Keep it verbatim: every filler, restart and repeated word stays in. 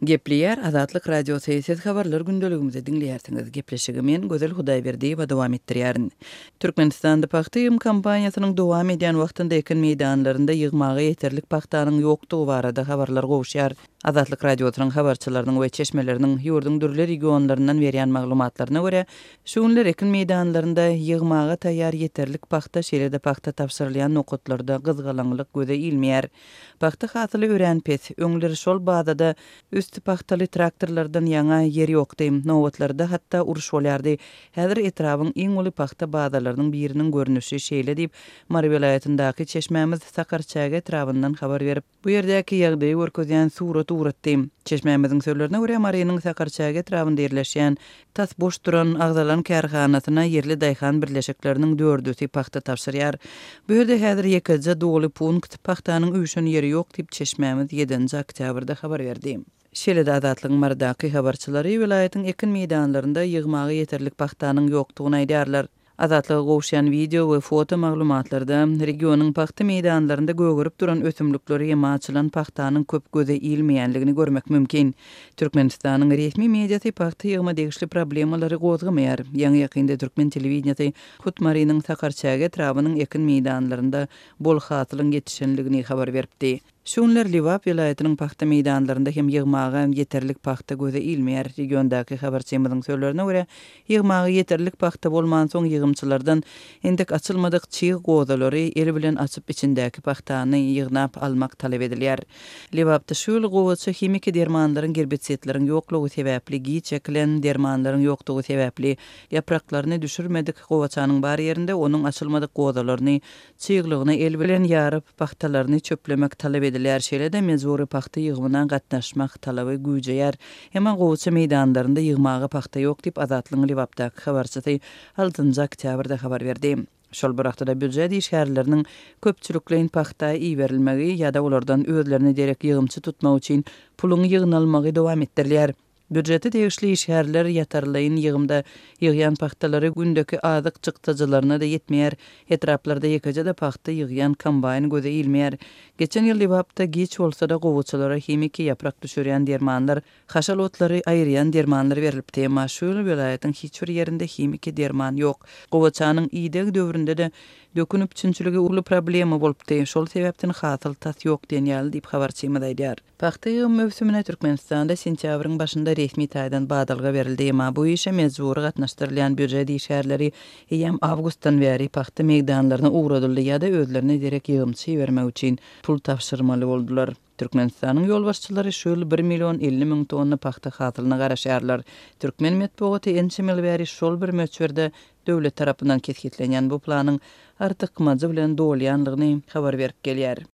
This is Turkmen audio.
Gepleyer Azatlyk Radio Seyset habarlar gündeligimizi dinleýärsiňiz. Gepleşigimiň Gözel Hudaýberdi we dowam etdirýärin. Türkmenistanda paxta ýygymy kampaniýasynyň dowam edýän wagtynda ekin meýdanlarynda ýygmagy ýeterlik paxtanyň ýokdugy barada habarlar gowşýar. Azatlyk radiosynyň habarçylarynyň we çeşmeleriniň ýurdun dürli regionlaryndan berýän maglumatlaryna görä, şu günler ekin meýdanlarynda ýygmagy taýýar ýeterlik paxta şeýlede paxta tapşyrylýan nokatlarda gyzgalanlyk göze ilmeýär. Paxta hasyly örenpes, öňleri şol badada üstü paxtaly traktorlardan ýaňa ýer ýokdy. Nowatlarda hatda uruş bolýardy. Häzir etrabyň iň uly paxta badalarynyň biriniň görnüşi şeýle diýip Mary vilayatyndaky çeşmämiz Sakarçaga etrabyndan habar berip, bu ýerdäki ýagdaýy görkezýän surat uratdy. Çeşmämiziň sözlerine görä Marynyň Sakarçaga etrabynda ýerleşýän tas boş duran agzalan kärhanasyna yerli daýhan birleşikleriniň dördüsi paxta tapşyrýar. Bu ýerde häzir ýekiji doly punkt paxtanyň üýşen ýeri ýok diýip çeşmämiz ýedinji oktýabrda habar berdi. Şeýle-de Azatlygyň mardaky habarçylary vilayatyň ekin meýdanlarynda ýygmagy ýeterlik paxtanyň ýokdugyny aýdýarlar. Azatlyga gowşan video we foto maglumatlarda regionyň paxta meýdanlarynda gögürüp duran ösümlikleri ýa açylan paxtanyň köp göze ilmeýänligini görmek mümkin. Türkmenistanyň resmi mediasy paxta ýygma degişli problemalary gozgamaýar. Ýa-ni ýakynda Türkmen telewizionasy Hutmarynyň Sakarçaga etrabanyň ekin meýdanlarynda bol hasylyň ýetişenligini habar beripdi. Şunlar Liwap vilayatynyň paxta meýdanlarynda hem ýygmagy ýeterlik paxta göze ilmeýär. Regiondaky habarçymyzyň sözlerine görä, ýygmagy ýeterlik paxta bolman soň ýygymçylardan endik açylmadyk çyg gozalary el bilen açyp içindäki paxtany ýygnap almak talap edilýär. Liwapda şol gowaça himiki dermanlaryň gerbetsetleriň ýoklugy sebäpli giýçeklen dermanlaryň ýokdugy sebäpli ýapraklaryny düşürmedik gowaçanyň bar ýerinde onuň açylmadyk gozalaryny çyglygyny el bilen ýaryp paxtalaryny çöplemek talap edilýär. Şeýle-de mezuri paxta ýygmyna gatnaşmak talaby güýjeýär. Hemen gowaça meýdanlarynda ýygmagy paxta ýok diýip Azatlygyň Liwapdaky habarçysy altynji oktýabrda habar berdi. Şol bıraktıda büdjet işgärleriniň köpçülikleýin paxta iýerilmegi ýa-da olardan özlerini derek ýygymçy tutmak üçin puluny ýygnalmagy dowam etdirilýär. Büdjeti degişli işgärler ýatarlaýyn ýygymda ýygýan paxtalary gündäki azyk çykdyjylaryna da ýetmeýär. Etraplarda ýekije de paxta ýygýan kombayn göze ilmeýär. Geçen ýyl Liwapda giç bolsa da gowuçylara himiki ýaprak düşürýän dermanlar, haşal otlary aýyrýan dermanlar berilipdi. Maşul vilayatyň hiç bir ýerinde himiki derman ýok. Gowuçanyň iýdeg döwründe de dökünüp çünçüligi uly problema bolupdy. Şol sebäpden hasyl tas ýok diýenýär diýip habarçymyz aýdýar. Paxta ýygymy mövsümine Türkmenistanda sentýabryň başynda resmi taýdan badalga berildi. Emma bu işe mezuri gatnaşdyrylýan büdjet işgärleri hem awgustdan beri paxta meýdanlaryna uğradyldy ýa-da özlerini derek ýygymçy bermek üçin pul tapşyrmaly boldular. Türkmenistanyň ýolbaşçylary şol bir million elli miň tonna paxta hasylyny garaşýarlar. Türkmen medeniýeti ençe mil beri şol bir möçberde döwlet tarapyndan kesgitlenýän bu planyň artykmajy bilen dolýanlygyny habar berip gelýär.